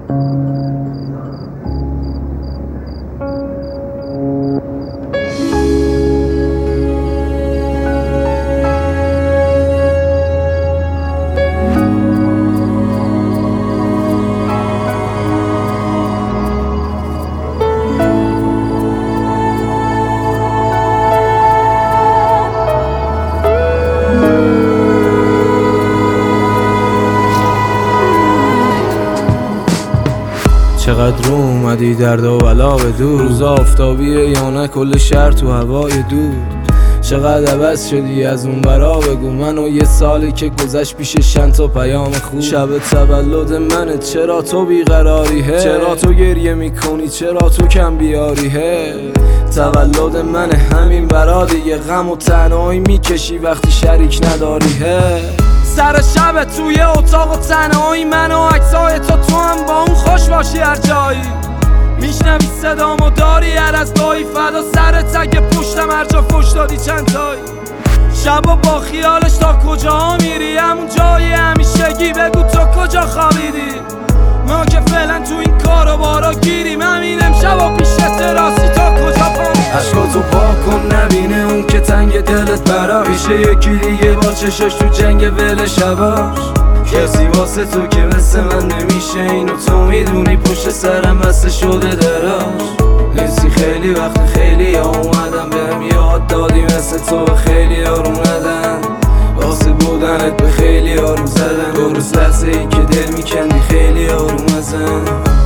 چقدر رو اومدی درد و بلا به دور، روز آفتابیه یا نه کل شهر تو هوای دور. چقدر عوض شدی از اون برا بگو، منو یه سالی که گذشت پیش چند تا پیام خوب. شب تولد منه چرا تو بیقراری هی؟ چرا تو گریه میکنی چرا تو کم بیاری هی؟ تولد منه همین برا دیگه، غم و تنهایی میکشی وقتی شریک نداری هی. سر شب توی اتاق و تنهایی من و عکسای تو هم با اون خوش باشی هر جایی. میشنوی صدامو داری هر از گاهی، فدا سرت اگه پشتم هر جا فش دادی چند تایی. شبا با خیالش تا کجا میری، همون جای همیشگی بگو تو کجا خوابیدی. ما که فعلا تو این کارو بارا گیریم، همین امشبا پیشت راستی تا کجا پامیدی. عشقاتو پاک کن نبینه اون که تنگ دلت برا، پیشه یکی دیگه با چشاش تو جنگ ول شباش. کسی واسه تو که مثل من نمیشه، اینو تو میدونی پشت سرم بسته شده دراش. حسی خیلی وقت خیلی ها اومدن بهم یاد دادی مثل تو به خیلی ها رو ندن، واسه بودنت به خیلی ها رو زدن. درست لحظه ای که دل میکندی خیلی ها رو مزن.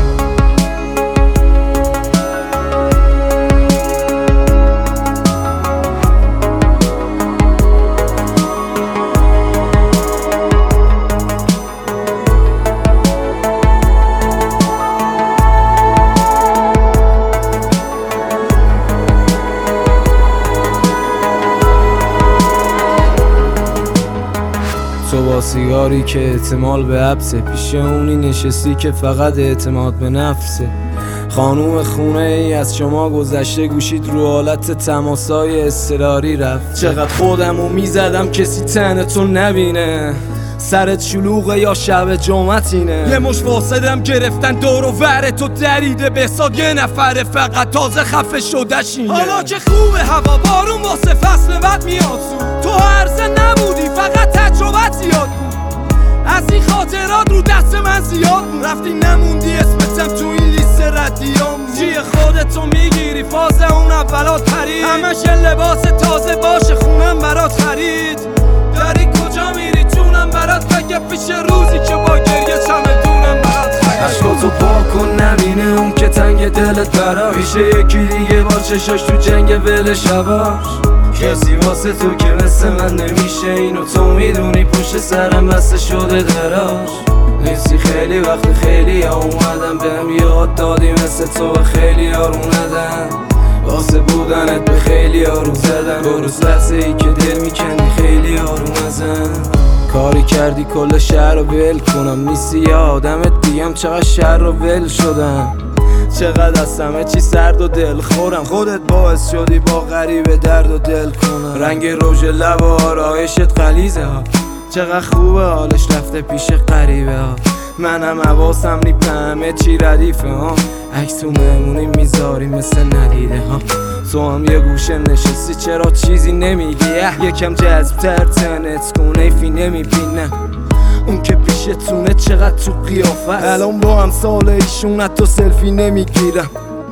تو با سیگاری که احتمال به حبسه، پیش اونی نشستی که فقط اعتماد به نفسه. خانوم خونه ای از شما گذشته، گوشید رو حالت تماسای اضطراری رفت. چقدر خودمو میزدم کسی تن تو نبینه، سرت شلوغه یا شب جمعتینه. یه مش فاسدم گرفتن دور و ور تو دریده، به حساب یه نفره فقط تازه خفه شدهشینه. حالا که خوبه هوا بارون واسه فصل بعد میاد تو عرضه نبودی فقط تجربت زیاد بود. از این خاطرات رو دست من زیاد بود، رفتی نموندی اسمتم تو این لیست ردیام. جی خودتو میگیری فاز اون اولات پرید، همش لباس تازه باشه خونم برات خرید. داری کجا میری جونم برات بگه، پیش روزی که با گریه چمدونم برات خرید. عشقاتو پاک کن نبینه اون که تنگ دلت برا، پیشه یکی دیگه با چشاش تو جنگ ول شباش. کسی واسه تو که مثل من نمیشه، اینو تو میدونی پشت سرم بسته شده دراش. حسی خیلی وقت خیلی ها اومدن بهم یاد دادی مثل تو به خیلی ها رو ندن، واسه بودنت به خیلی ها رو زدن. درست لحظه ای که دل میکندی خیلی ها رو مزن. کاری کردی کل شهر رو ول کنم، نیستی یه آدمت دیگم. چقدر شهر رو ول شدم، چقدر از همه چی سرد و دل خورم. خودت باعث شدی با غریبه درد و دل کنم. رنگ رژ لب و آرایشت غلیظه ها، چقدر خوبه حالش رفته پیش غریبه ها. منم حواسم نیپ همه چی ردیفه ها، عکس تو مهمونی میذاری مثل ندیده ها. تو هم یه گوشه نشستی چرا چیزی نمیگی؟ یکم جذب‌تر تنت کن ایفی نمیبینم اون که پیشتونه چقدر تو قیافه. الان با هم سال ایشون حتی سلفی نمیگیرم.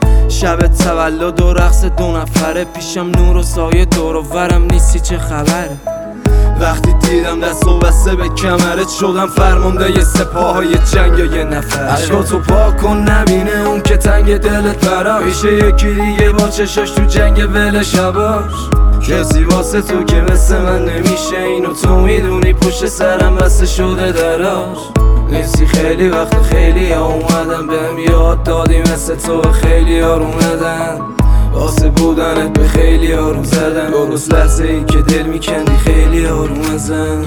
شب تولد و رقص دو نفره، پیشم نور و سایه دور و ورم نیستی چه خبره. وقتی دیدم دست و بسته به کمرت، شدم فرمانده ی سپاهای جنگ یه نفر. عشقاتو پاک کن نبینه اون که تنگ دلت برا، پیشه یکی دیگه با چشاش تو جنگ ول شباش. کسی واسه تو که مثل من نمیشه، اینو تو میدونی پشت سرم بسته شده دراش. حسی خیلی وقت خیلی ها اومدن بهم یاد دادی مثل تو به خیلی ها رو ندن، واسه بودنت به خیلی ها رو زدن. درست لحظه ای که دل میکندی خیلی ها رو مزن.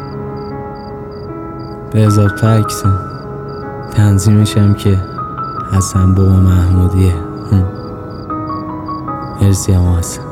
به اضافه عکسم تنظیمشم که حسن بابا محمودیه. مرسی هم حسن.